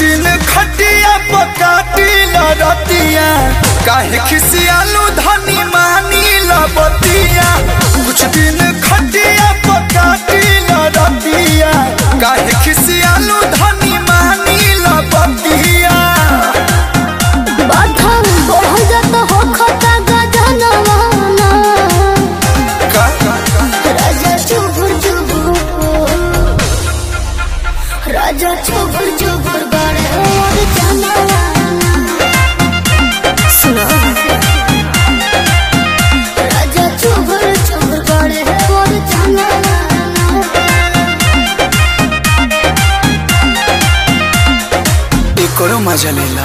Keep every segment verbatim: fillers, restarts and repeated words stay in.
दिन खटिया पकाटी लरतिया काहे खिसियालू धनी मानी लबतिया। कुछ दिन खटिया पकाटी लरतिया काहे खिसियालू धनी मानी लबतिया। बाधम बहुत हो खता गजनवाना राजा चुबुर चुबुर राजा चुबुर चुबुर गाड़े और जानवाना सुनो राजा चुबुर चुबुर गाड़े और जानवाना। एकरो मजा लेला।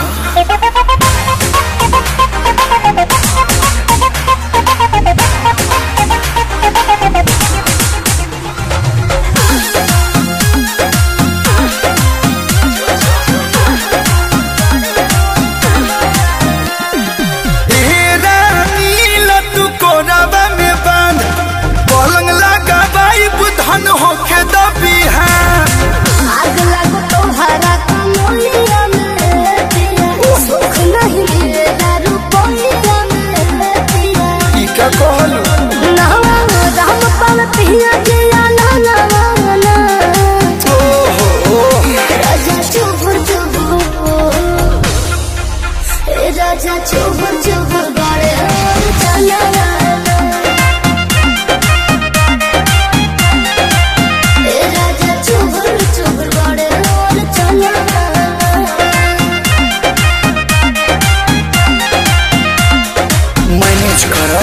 धन होके दबी है आग लगो तोहरा कमलिया में पिया सुख नहीं मिलेगा रुपया में पिया। ई का कहलू नवा राम पाल पिया जिया नाना वाला ओ हो राजा चुबुर चुबुर ए राजा चुबुर चुबुर गाड़े और चला मैनेज करो।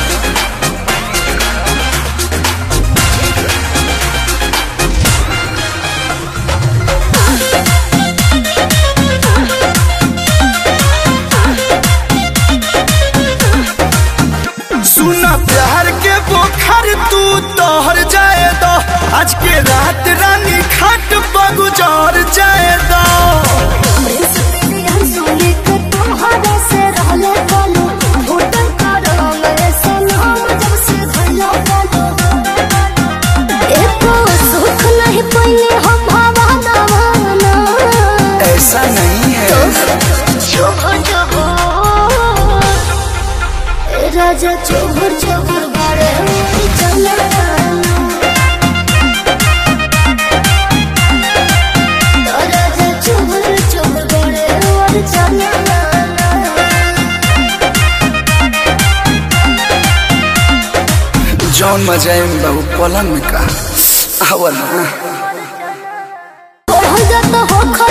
सुना प्यार के बोखर तू तोहर जाए दो आज के रात रानी खाट बगुजार जाए दो। ऐसा नहीं है राजा चुबुर चुबुर गाड़े चला राजा चुबुर चुबुर गाड़े और चला। जौन मजा है बाबू पलंग में का आवल ना हो